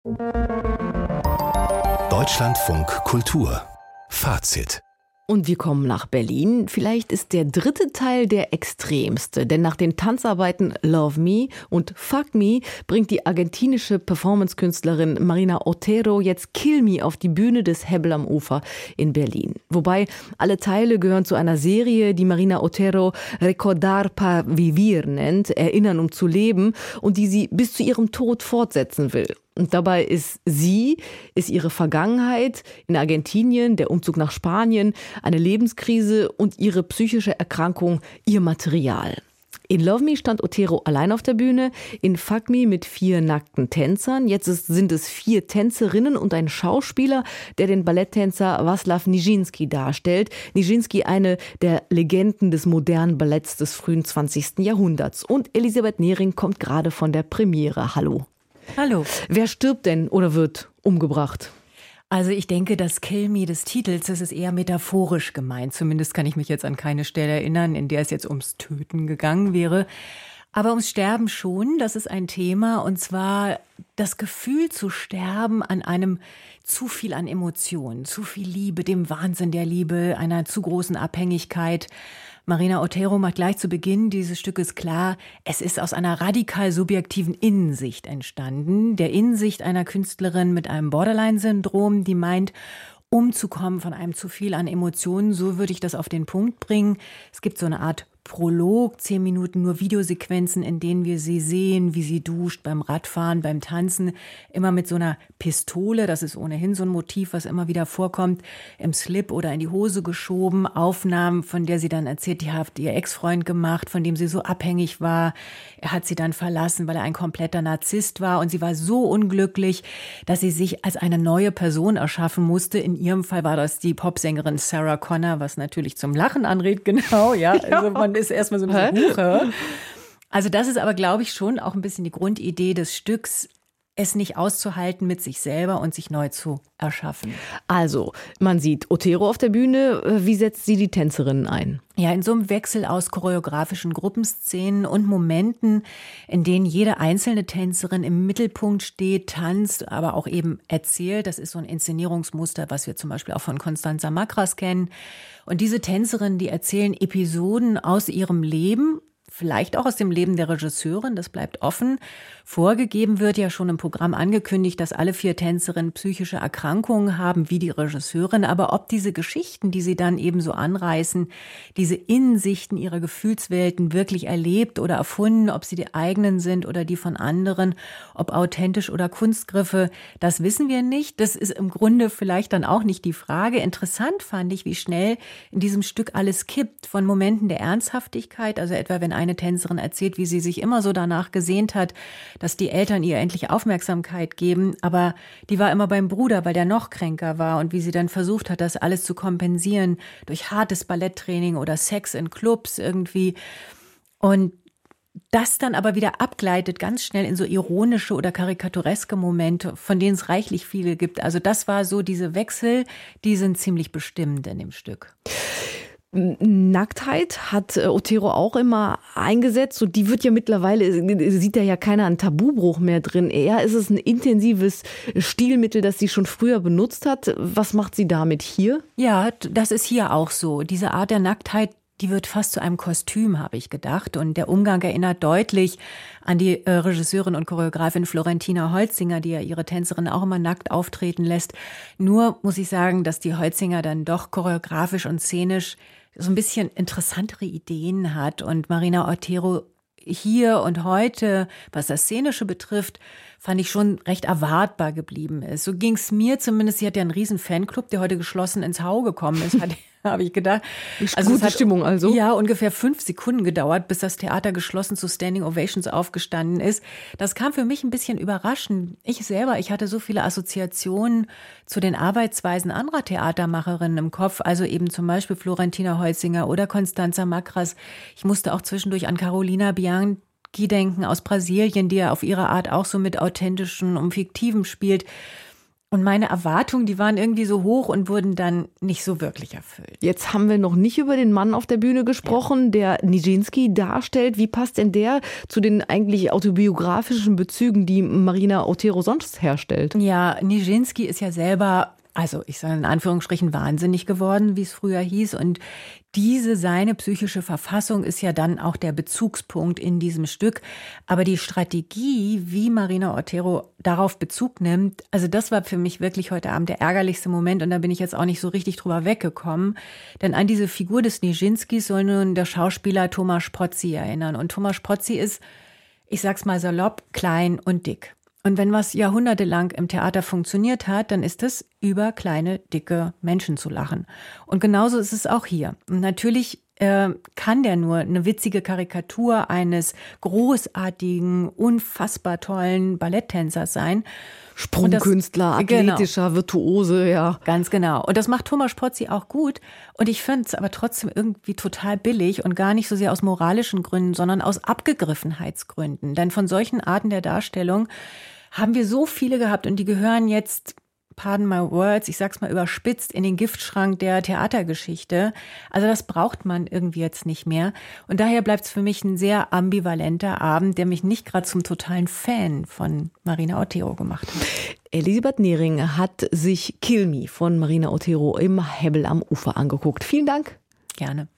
Deutschlandfunk Kultur Fazit. Und wir kommen nach Berlin. Vielleicht ist der dritte Teil der extremste, denn nach den Tanzarbeiten Love Me und Fuck Me bringt die argentinische Performance-Künstlerin Marina Otero jetzt Kill Me auf die Bühne des Hebbel am Ufer in Berlin. Wobei alle Teile gehören zu einer Serie, die Marina Otero Recordar para Vivir nennt, Erinnern um zu leben, und die sie bis zu ihrem Tod fortsetzen will. Und dabei ist ihre Vergangenheit in Argentinien, der Umzug nach Spanien, eine Lebenskrise und ihre psychische Erkrankung ihr Material. In Love Me stand Otero allein auf der Bühne, in Fuck Me mit 4 nackten Tänzern. Jetzt sind es 4 Tänzerinnen und ein Schauspieler, der den Balletttänzer Václav Nijinsky darstellt. Nijinsky, eine der Legenden des modernen Balletts des frühen 20. Jahrhunderts. Und Elisabeth Nehring kommt gerade von der Premiere. Hallo. Hallo. Wer stirbt denn oder wird umgebracht? Also ich denke, das Kill Me des Titels, das ist eher metaphorisch gemeint. Zumindest kann ich mich jetzt an keine Stelle erinnern, in der es jetzt ums Töten gegangen wäre. Aber ums Sterben schon, das ist ein Thema. Und zwar das Gefühl zu sterben an einem zu viel an Emotionen, zu viel Liebe, dem Wahnsinn der Liebe, einer zu großen Abhängigkeit. Marina Otero macht gleich zu Beginn dieses Stückes klar, es ist aus einer radikal subjektiven Innensicht entstanden. Der Innensicht einer Künstlerin mit einem Borderline-Syndrom, die meint, umzukommen von einem zu viel an Emotionen, so würde ich das auf den Punkt bringen. Es gibt so eine Art Prolog, 10 Minuten nur Videosequenzen, in denen wir sie sehen, wie sie duscht, beim Radfahren, beim Tanzen, immer mit so einer Pistole, das ist ohnehin so ein Motiv, was immer wieder vorkommt, im Slip oder in die Hose geschoben, Aufnahmen, von der sie dann erzählt, die hat ihr Ex-Freund gemacht, von dem sie so abhängig war. Er hat sie dann verlassen, weil er ein kompletter Narzisst war, und sie war so unglücklich, dass sie sich als eine neue Person erschaffen musste. In ihrem Fall war das die Popsängerin Sarah Connor, was natürlich zum Lachen anregt, genau, ja. Also man ist erstmal so ein bisschen Huche. Also das ist aber, glaube ich, schon auch ein bisschen die Grundidee des Stücks, es nicht auszuhalten mit sich selber und sich neu zu erschaffen. Also, man sieht Otero auf der Bühne. Wie setzt sie die Tänzerinnen ein? Ja, in so einem Wechsel aus choreografischen Gruppenszenen und Momenten, in denen jede einzelne Tänzerin im Mittelpunkt steht, tanzt, aber auch eben erzählt. Das ist so ein Inszenierungsmuster, was wir zum Beispiel auch von Constanza Macras kennen. Und diese Tänzerinnen, die erzählen Episoden aus ihrem Leben, vielleicht auch aus dem Leben der Regisseurin, das bleibt offen. Vorgegeben wird ja schon im Programm angekündigt, dass alle 4 Tänzerinnen psychische Erkrankungen haben, wie die Regisseurin. Aber ob diese Geschichten, die sie dann eben so anreißen, diese Innensichten ihrer Gefühlswelten wirklich erlebt oder erfunden, ob sie die eigenen sind oder die von anderen, ob authentisch oder Kunstgriffe, das wissen wir nicht. Das ist im Grunde vielleicht dann auch nicht die Frage. Interessant fand ich, wie schnell in diesem Stück alles kippt, von Momenten der Ernsthaftigkeit, also etwa wenn eine Tänzerin erzählt, wie sie sich immer so danach gesehnt hat, dass die Eltern ihr endlich Aufmerksamkeit geben, aber die war immer beim Bruder, weil der noch kränker war, und wie sie dann versucht hat, das alles zu kompensieren durch hartes Balletttraining oder Sex in Clubs irgendwie, und das dann aber wieder abgleitet ganz schnell in so ironische oder karikatureske Momente, von denen es reichlich viele gibt. Also das war so diese Wechsel, die sind ziemlich bestimmend in dem Stück. Nacktheit hat Otero auch immer eingesetzt, und die wird ja mittlerweile, sieht da ja keiner einen Tabubruch mehr drin. Eher ist es ein intensives Stilmittel, das sie schon früher benutzt hat. Was macht sie damit hier? Ja, das ist hier auch so. Diese Art der Nacktheit, die wird fast zu einem Kostüm, habe ich gedacht. Und der Umgang erinnert deutlich an die Regisseurin und Choreografin Florentina Holzinger, die ja ihre Tänzerin auch immer nackt auftreten lässt. Nur muss ich sagen, dass die Holzinger dann doch choreografisch und szenisch so ein bisschen interessantere Ideen hat. Und Marina Otero hier und heute, was das Szenische betrifft, fand ich schon recht erwartbar geblieben ist. So ging es mir zumindest. Sie hat ja einen riesen Fanclub, der heute geschlossen ins Hau gekommen ist, habe ich gedacht. Also gute Stimmung also? Ja, ungefähr 5 Sekunden gedauert, bis das Theater geschlossen zu Standing Ovations aufgestanden ist. Das kam für mich ein bisschen überraschend. Ich hatte so viele Assoziationen zu den Arbeitsweisen anderer Theatermacherinnen im Kopf, also eben zum Beispiel Florentina Holzinger oder Constanza Macras. Ich musste auch zwischendurch an Carolina Bianchi denken aus Brasilien, die ja auf ihre Art auch so mit authentischen und Fiktivem spielt. Und meine Erwartungen, die waren irgendwie so hoch und wurden dann nicht so wirklich erfüllt. Jetzt haben wir noch nicht über den Mann auf der Bühne gesprochen, der Nijinsky darstellt. Wie passt denn der zu den eigentlich autobiografischen Bezügen, die Marina Otero sonst herstellt? Ja, Nijinsky ist ja selber, also ich sage in Anführungsstrichen, wahnsinnig geworden, wie es früher hieß. Und seine psychische Verfassung ist ja dann auch der Bezugspunkt in diesem Stück. Aber die Strategie, wie Marina Otero darauf Bezug nimmt, also das war für mich wirklich heute Abend der ärgerlichste Moment. Und da bin ich jetzt auch nicht so richtig drüber weggekommen. Denn an diese Figur des Nijinsky soll nun der Schauspieler Tomasz Pozzi erinnern. Und Tomasz Pozzi ist, ich sag's mal salopp, klein und dick. Und wenn was jahrhundertelang im Theater funktioniert hat, dann ist es, über kleine, dicke Menschen zu lachen. Und genauso ist es auch hier. Und natürlich kann der nur eine witzige Karikatur eines großartigen, unfassbar tollen Balletttänzers sein. Sprungkünstler, athletischer, Virtuose, ja. Ganz genau. Und das macht Tomasz Pozzi auch gut. Und ich finde es aber trotzdem irgendwie total billig und gar nicht so sehr aus moralischen Gründen, sondern aus Abgegriffenheitsgründen. Denn von solchen Arten der Darstellung haben wir so viele gehabt und die gehören jetzt, pardon my words, ich sag's mal überspitzt, in den Giftschrank der Theatergeschichte. Also das braucht man irgendwie jetzt nicht mehr. Und daher bleibt es für mich ein sehr ambivalenter Abend, der mich nicht gerade zum totalen Fan von Marina Otero gemacht hat. Elisabeth Nehring hat sich Kill Me von Marina Otero im Hebbel am Ufer angeguckt. Vielen Dank. Gerne.